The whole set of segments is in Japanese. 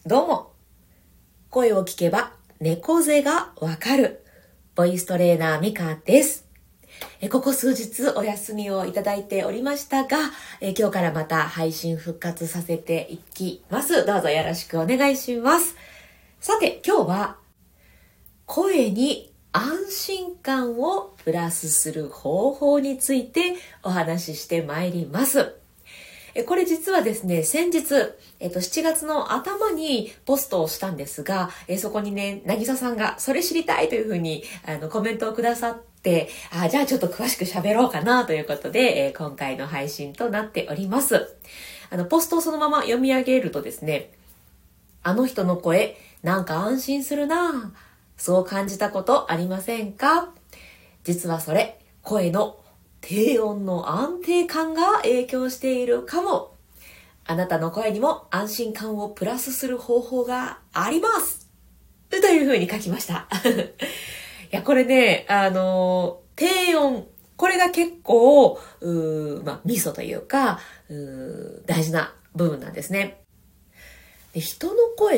どうも。声を聞けば猫背がわかる。ボイストレーナーミカです。ここ数日お休みをいただいておりましたが、今日からまた配信復活させていきます。どうぞよろしくお願いします。さて今日は声に安心感をプラスする方法についてお話ししてまいります。これ実はですね、先日、7月の頭にポストをしたんですが、そこにね、なぎささんがそれ知りたいというふうにコメントをくださって、じゃあちょっと詳しく喋ろうかなということで、今回の配信となっております。ポストをそのまま読み上げるとですね、あの人の声、なんか安心するなぁ。そう感じたことありませんか？実はそれ、声の低音の安定感が影響しているかも。あなたの声にも安心感をプラスする方法がありますというふうに書きました。いや、これね、低音、これが結構、ミソというか、大事な部分なんですね。で、人の声って、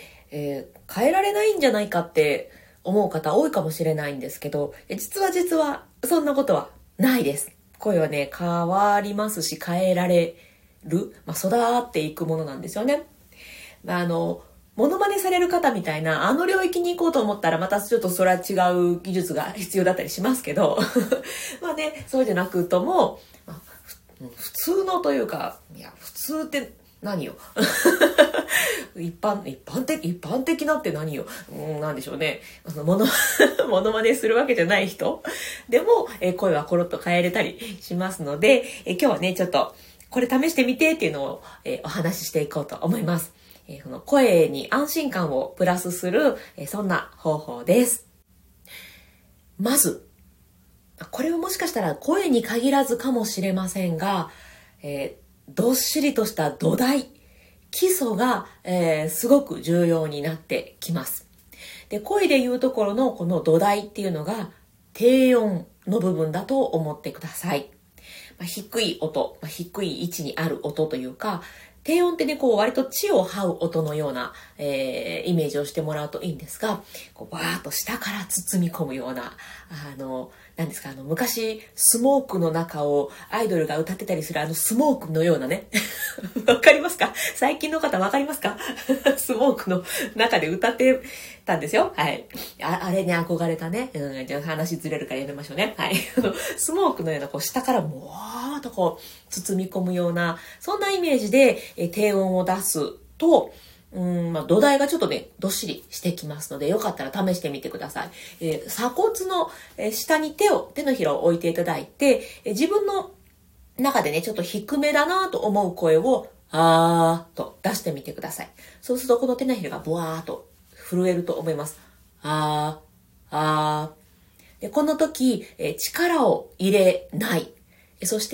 変えられないんじゃないかって思う方多いかもしれないんですけど、実はそんなことはないです。声はね、変わりますし変えられる、育っていくものなんですよね。モノマネされる方みたいな領域に行こうと思ったらまたちょっとそれは違う技術が必要だったりしますけどそうじゃなくとも、普通のというか、いや普通って何よ一般的なって何よ、なんでしょうね。モノマネするわけじゃない人でも、声はコロッと変えれたりしますので、今日はね、ちょっとこれ試してみてっていうのを、お話ししていこうと思います。この声に安心感をプラスする、そんな方法です。まず、これはもしかしたら声に限らずかもしれませんが、どっしりとした土台、基礎が、すごく重要になってきます。で、声で言うところのこの土台っていうのが低音の部分だと思ってください。低い音、低い位置にある音というか、低音ってね、割と地を這う音のような、イメージをしてもらうといいんですが、バーッと下から包み込むような、何ですか、昔、スモークの中をアイドルが歌ってたりするスモークのようなね。わかりますか？最近の方わかりますか？スモークの中で歌ってたんですよ。はい。あれね、憧れたね。じゃあ話ずれるからやめましょうね。はい。スモークのような、下からもわーっと包み込むような、そんなイメージで、低音を出すと、土台がちょっとね、どっしりしてきますので、よかったら試してみてください。鎖骨の下に手のひらを置いていただいて、自分の中でね、ちょっと低めだなと思う声を、あーと出してみてください。そうすると、この手のひらがブワーっと震えると思います。あー。で、この時、力を入れない。そして、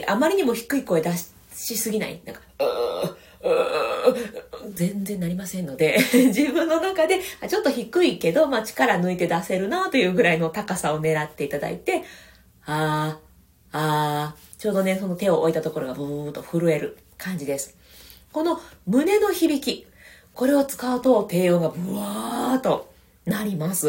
あまりにも低い声出しすぎない。なんか、全然なりませんので自分の中でちょっと低いけど、力抜いて出せるなというぐらいの高さを狙っていただいて、ちょうどね、その手を置いたところがブーッと震える感じです。この胸の響き、これを使うと低音がブワーッとなります。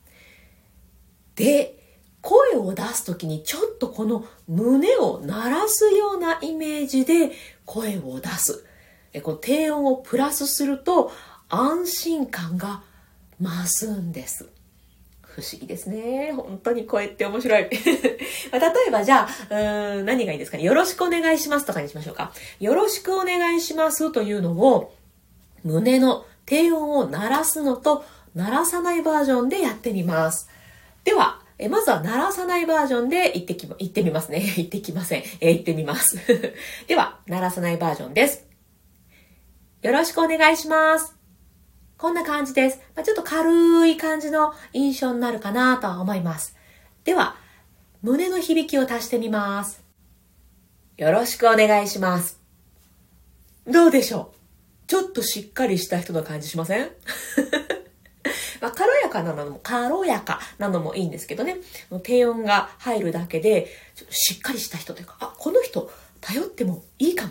で、声を出すときにちょっとこの胸を鳴らすようなイメージで声を出す。この低音をプラスすると安心感が増すんです。不思議ですね。本当に声って面白い。例えばじゃあ、何がいいですかね。よろしくお願いしますとかにしましょうか。よろしくお願いしますというのを胸の低音を鳴らすのと鳴らさないバージョンでやってみます。では、まずは鳴らさないバージョンで言ってみますね。言ってきません。言ってみます。では、鳴らさないバージョンです。よろしくお願いします。こんな感じです。ちょっと軽い感じの印象になるかなと思います。では、胸の響きを足してみます。よろしくお願いします。どうでしょう？ちょっとしっかりした人の感じしません？軽やかなのもいいんですけどね。低音が入るだけで、しっかりした人というか、この人頼ってもいいかも。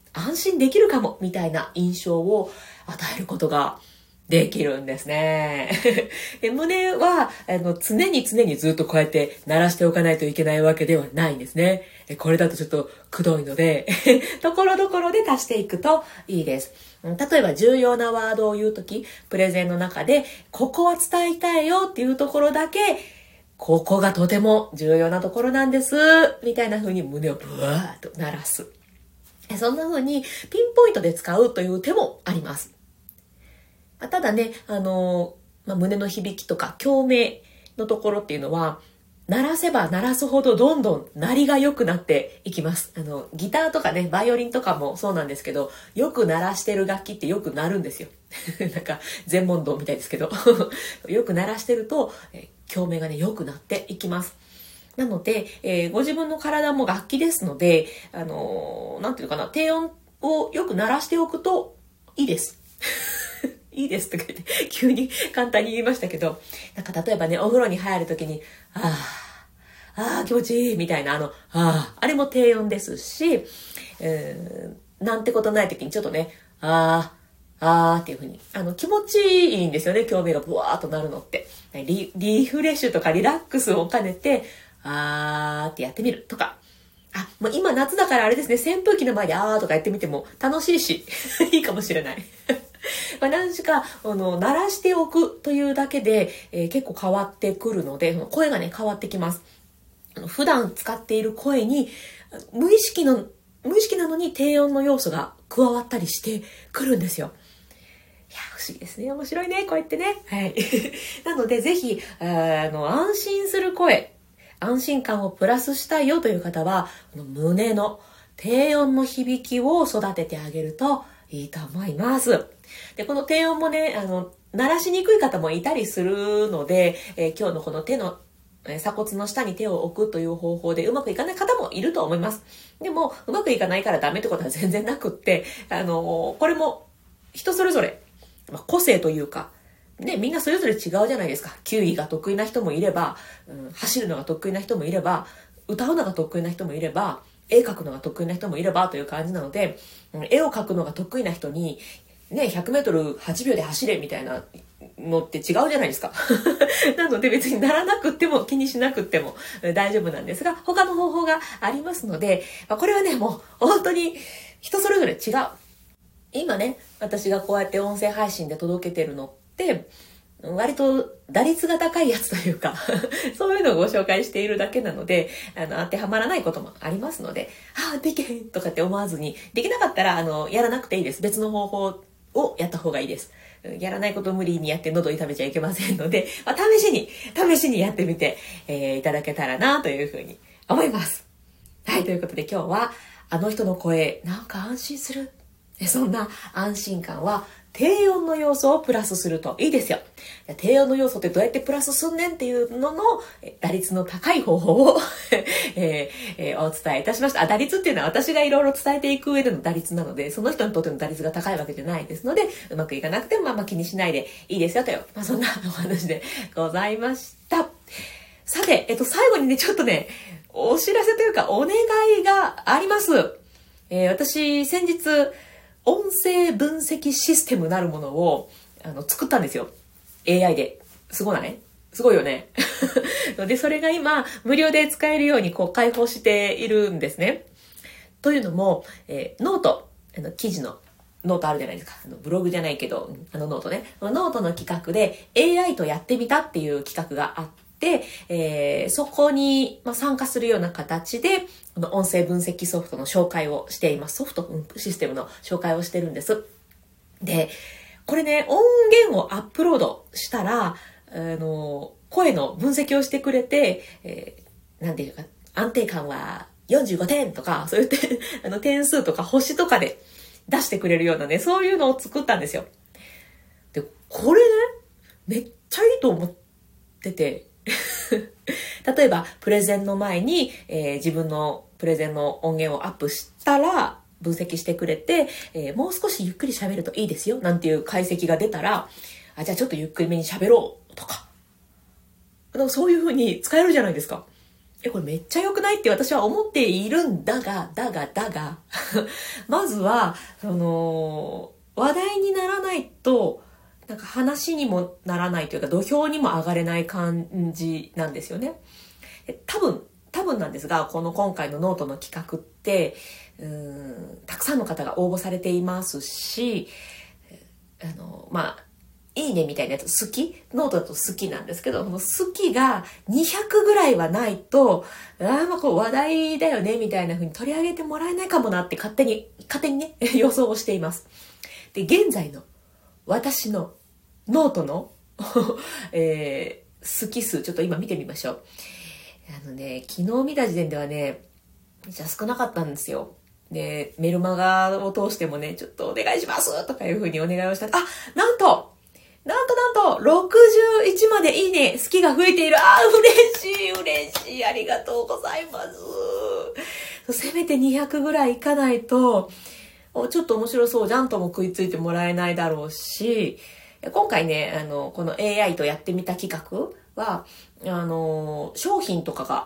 安心できるかも、みたいな印象を与えることができるんですね。で、胸は、常にずっとこうやって鳴らしておかないといけないわけではないんですね。これだとちょっとくどいので、ところどころで足していくといいです。例えば重要なワードを言うとき、プレゼンの中で、ここは伝えたいよっていうところだけ、ここがとても重要なところなんです、みたいな風に胸をブワーッと鳴らす。そんな風にピンポイントで使うという手もあります。ただね、胸の響きとか共鳴のところっていうのは、鳴らせば鳴らすほどどんどん鳴りが良くなっていきます。ギターとかね、バイオリンとかもそうなんですけど、よく鳴らしてる楽器ってよく鳴るんですよ。なんか全問答みたいですけど、よく鳴らしてると、共鳴がね、良くなっていきます。なので、ご自分の体も楽器ですので、なんていうのかな、低音をよく鳴らしておくといいです。いいですとか言って、急に簡単に言いましたけど、なんか例えばね、お風呂に入るときに、気持ちいいみたいな、あれも低音ですし、なんてことないときにちょっとね、っていう風に、気持ちいいんですよね、共鳴がブワーっとなるのって。リフレッシュとかリラックスを兼ねて、ってやってみるとか。もう今夏だからあれですね、扇風機の前でとかやってみても楽しいし、いいかもしれない。何しか、鳴らしておくというだけで、結構変わってくるので、声がね、変わってきます。普段使っている声に、無意識なのに低音の要素が加わったりしてくるんですよ。いや、不思議ですね。面白いね、こうやってね。はい。なので、ぜひ、安心する声、安心感をプラスしたいよという方は、胸の低音の響きを育ててあげるといいと思います。で、この低音もね、鳴らしにくい方もいたりするので、今日のこの手の鎖骨の下に手を置くという方法でうまくいかない方もいると思います。でも、うまくいかないからダメってことは全然なくって、これも人それぞれ、個性というか、ね、みんなそれぞれ違うじゃないですか。球技が得意な人もいれば、走るのが得意な人もいれば、歌うのが得意な人もいれば、絵描くのが得意な人もいればという感じなので、絵を描くのが得意な人に、ね、100メートル8秒で走れみたいなのって違うじゃないですか。なので別にならなくっても気にしなくっても大丈夫なんですが、他の方法がありますので、これはね、もう本当に人それぞれ違う。今ね、私がこうやって音声配信で届けてるのって、割と打率が高いやつというかそういうのをご紹介しているだけなので、当てはまらないこともありますので、できへんとかって思わずに、できなかったら、やらなくていいです。別の方法をやった方がいいです。やらないことを無理にやって喉痛めちゃいけませんので、試しにやってみて、いただけたらなというふうに思います。はい、ということで今日は、あの人の声、なんか安心する。そんな安心感は低音の要素をプラスするといいですよ。低音の要素ってどうやってプラスすんねんっていうのの打率の高い方法をお伝えいたしました。打率っていうのは私がいろいろ伝えていく上での打率なので、その人にとっての打率が高いわけじゃないですので、うまくいかなくても気にしないでいいですよという、そんなお話でございました。さて、最後にね、ちょっとね、お知らせというかお願いがあります。私、先日、音声分析システムなるものを作ったんですよ。AI で。すごいよね。で、それが今、無料で使えるように開放しているんですね。というのも、ノート、記事のノートあるじゃないですか。ブログじゃないけど、ノートね。ノートの企画で AI とやってみたっていう企画があって、そこに参加するような形で、この音声分析ソフトの紹介をしています。ソフト、システムの紹介をしてるんです。で、これね、音源をアップロードしたら、声の分析をしてくれて、なんていうか、安定感は45点とか、そういう点数とか星とかで出してくれるようなね、そういうのを作ったんですよ。で、これね、めっちゃいいと思ってて、例えばプレゼンの前に、自分のプレゼンの音源をアップしたら分析してくれて、もう少しゆっくり喋るといいですよなんていう解析が出たら、じゃあちょっとゆっくりめに喋ろうとか、そういう風に使えるじゃないですか。 これめっちゃ良くないって私は思っているんだが、まずは、話題にならないと、なんか話にもならないというか、土俵にも上がれない感じなんですよね。多分なんですが、今回のノートの企画って、たくさんの方が応募されていますし、いいねみたいなやつノートだと好きなんですけど、好きが200ぐらいはないと、話題だよねみたいな風に取り上げてもらえないかもなって勝手にね、予想をしています。で、現在の私のノートの、好き数、ちょっと今見てみましょう。昨日見た時点ではね、めっちゃ少なかったんですよ。で、メルマガを通してもね、ちょっとお願いしますとかいう風にお願いをしたら、なんと、61までいいね、好きが増えている。嬉しい。ありがとうございます。せめて200ぐらいいかないと、ちょっと面白そうじゃんとも食いついてもらえないだろうし、今回ね、この AI とやってみた企画は、商品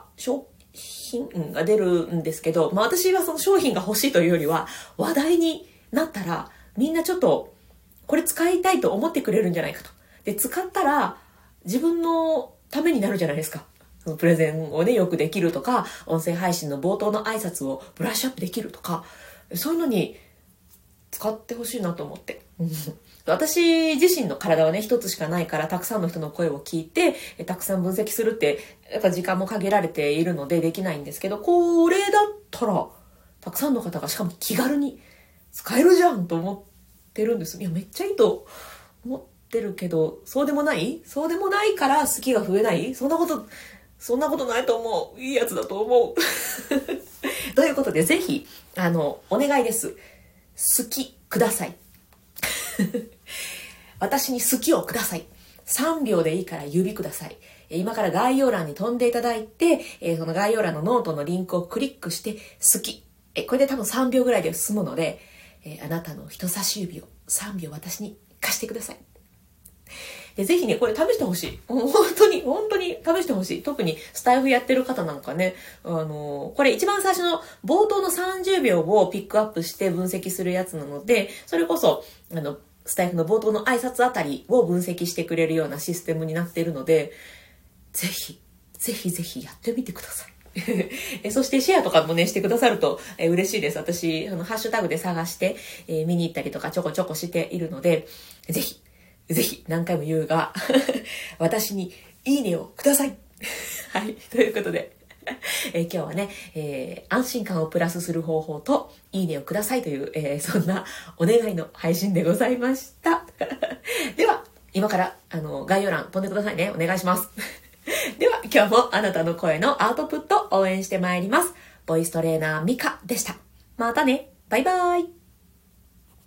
が出るんですけど、私はその商品が欲しいというよりは、話題になったら、みんなちょっと、これ使いたいと思ってくれるんじゃないかと。で、使ったら、自分のためになるじゃないですか。プレゼンをね、よくできるとか、音声配信の冒頭の挨拶をブラッシュアップできるとか、そういうのに使ってほしいなと思って。私自身の体はね、一つしかないから、たくさんの人の声を聞いて、たくさん分析するって、やっぱ時間も限られているのでできないんですけど、これだったら、たくさんの方がしかも気軽に使えるじゃんと思ってるんです。いや、めっちゃいいと思ってるけど、そうでもないから好きが増えない？そんなことないと思う。いいやつだと思う。ということで、ぜひ、お願いです。好きください。私に好きをください。3秒でいいから指ください。今から概要欄に飛んでいただいて、その概要欄のノートのリンクをクリックして好き。これで多分3秒ぐらいで済むので、あなたの人差し指を3秒私に貸してください。でぜひね、これ試してほしい。本当に試してほしい。特にスタイフやってる方なんかね、これ一番最初の冒頭の30秒をピックアップして分析するやつなので、それこそ、スタイフの冒頭の挨拶あたりを分析してくれるようなシステムになっているので、ぜひやってみてください。そしてシェアとかもね、してくださると、嬉しいです。私、ハッシュタグで探して、見に行ったりとかちょこちょこしているので、ぜひ、何回も言うが、私にいいねをください。はい、ということで、今日はね、安心感をプラスする方法と、いいねをくださいという、そんなお願いの配信でございました。では、今から、概要欄飛んでくださいね。お願いします。では、今日もあなたの声のアウトプット応援してまいります。ボイストレーナーミカでした。またね。バイバイ。